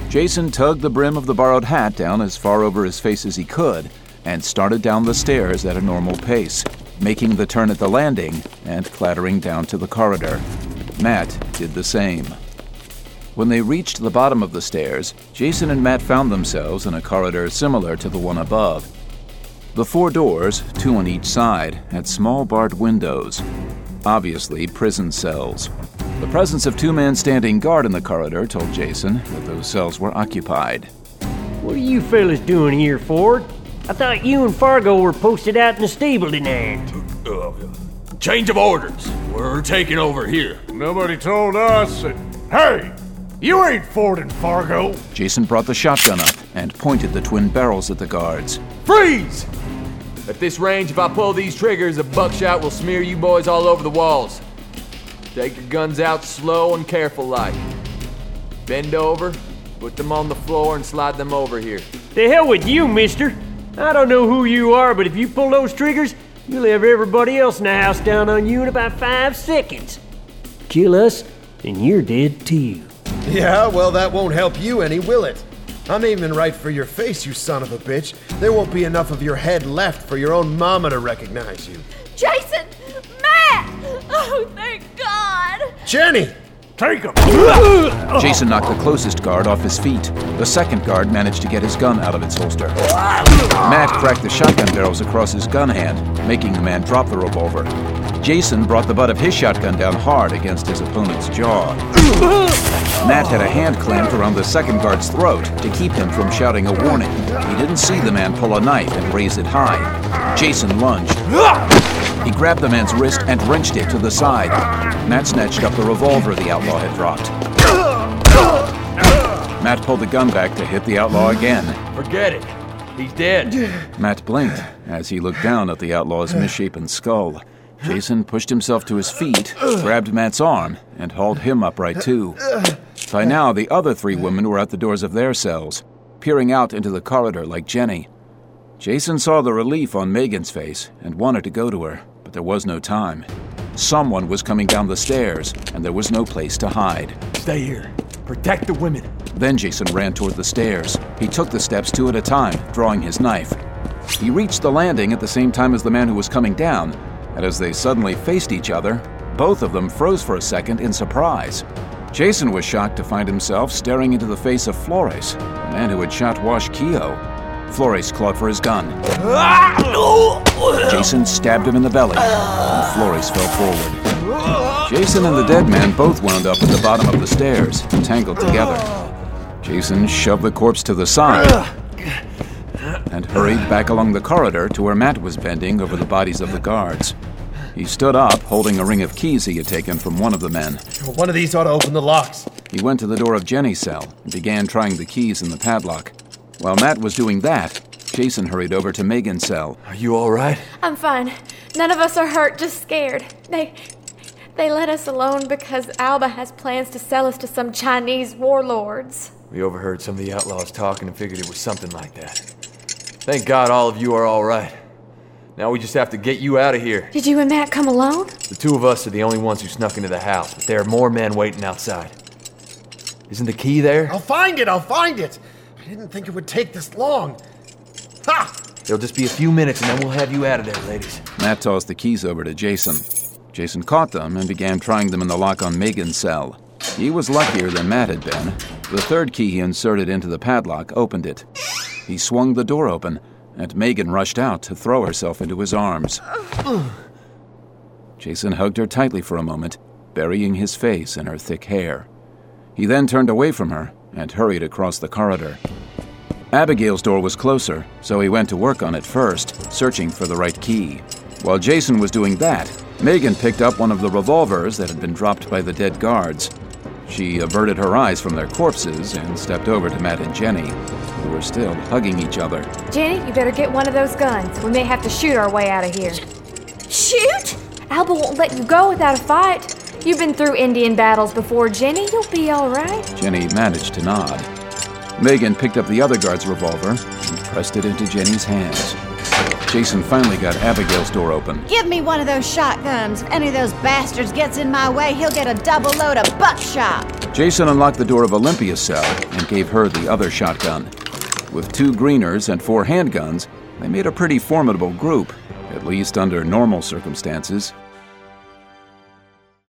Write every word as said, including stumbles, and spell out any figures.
Jason tugged the brim of the borrowed hat down as far over his face as he could and started down the stairs at a normal pace, making the turn at the landing and clattering down to the corridor. Matt did the same. When they reached the bottom of the stairs, Jason and Matt found themselves in a corridor similar to the one above. The four doors, two on each side, had small barred windows, obviously prison cells. The presence of two men standing guard in the corridor told Jason that those cells were occupied. What are you fellas doing here, Ford? I thought you and Fargo were posted out in the stable tonight. Uh, change of orders. We're taking over here. Nobody told us that... Hey! You ain't Ford and Fargo! Jason brought the shotgun up and pointed the twin barrels at the guards. Freeze! At this range, if I pull these triggers, the buckshot will smear you boys all over the walls. Take your guns out slow and careful like. Bend over, put them on the floor and slide them over here. The hell with you, mister! I don't know who you are, but if you pull those triggers, you'll have everybody else in the house down on you in about five seconds. Kill us, and you're dead too. Yeah, well, that won't help you any, will it? I'm aiming right for your face, you son of a bitch. There won't be enough of your head left for your own mama to recognize you. Jason! Matt! Oh, thank God! Jenny! Take him! Jason knocked the closest guard off his feet. The second guard managed to get his gun out of its holster. Matt cracked the shotgun barrels across his gun hand, making the man drop the revolver. Jason brought the butt of his shotgun down hard against his opponent's jaw. Matt had a hand clamped around the second guard's throat to keep him from shouting a warning. He didn't see the man pull a knife and raise it high. Jason lunged. He grabbed the man's wrist and wrenched it to the side. Matt snatched up the revolver the outlaw had dropped. Matt pulled the gun back to hit the outlaw again. Forget it. He's dead. Matt blinked as he looked down at the outlaw's misshapen skull. Jason pushed himself to his feet, grabbed Matt's arm, and hauled him upright too. By now, the other three women were at the doors of their cells, peering out into the corridor like Jenny. Jason saw the relief on Megan's face and wanted to go to her, but there was no time. Someone was coming down the stairs, and there was no place to hide. Stay here. Protect the women. Then Jason ran toward the stairs. He took the steps two at a time, drawing his knife. He reached the landing at the same time as the man who was coming down, and as they suddenly faced each other, both of them froze for a second in surprise. Jason was shocked to find himself staring into the face of Flores, the man who had shot Wash Keogh. Flores clawed for his gun. Jason stabbed him in the belly, and Flores fell forward. Jason and the dead man both wound up at the bottom of the stairs, tangled together. Jason shoved the corpse to the side and hurried back along the corridor to where Matt was bending over the bodies of the guards. He stood up, holding a ring of keys he had taken from one of the men. One of these ought to open the locks. He went to the door of Jenny's cell and began trying the keys in the padlock. While Matt was doing that, Jason hurried over to Megan's cell. Are you all right? I'm fine. None of us are hurt, just scared. They... They let us alone because Alba has plans to sell us to some Chinese warlords. We overheard some of the outlaws talking and figured it was something like that. Thank God all of you are all right. Now we just have to get you out of here. Did you and Matt come alone? The two of us are the only ones who snuck into the house, but there are more men waiting outside. Isn't the key there? I'll find it, I'll find it! I didn't think it would take this long. Ha! There'll just be a few minutes and then we'll have you out of there, ladies. Matt tossed the keys over to Jason. Jason caught them and began trying them in the lock on Megan's cell. He was luckier than Matt had been. The third key he inserted into the padlock opened it. He swung the door open, and Megan rushed out to throw herself into his arms. Jason hugged her tightly for a moment, burying his face in her thick hair. He then turned away from her and hurried across the corridor. Abigail's door was closer, so he went to work on it first, searching for the right key. While Jason was doing that, Megan picked up one of the revolvers that had been dropped by the dead guards. She averted her eyes from their corpses and stepped over to Matt and Jenny, who were still hugging each other. Jenny, you better get one of those guns. We may have to shoot our way out of here. Shoot? Alba won't let you go without a fight. You've been through Indian battles before, Jenny. You'll be all right. Jenny managed to nod. Megan picked up the other guard's revolver and pressed it into Jenny's hands. Jason finally got Abigail's door open. Give me one of those shotguns. If any of those bastards gets in my way, he'll get a double load of buckshot. Jason unlocked the door of Olympia's cell and gave her the other shotgun. With two greeners and four handguns, they made a pretty formidable group, at least under normal circumstances.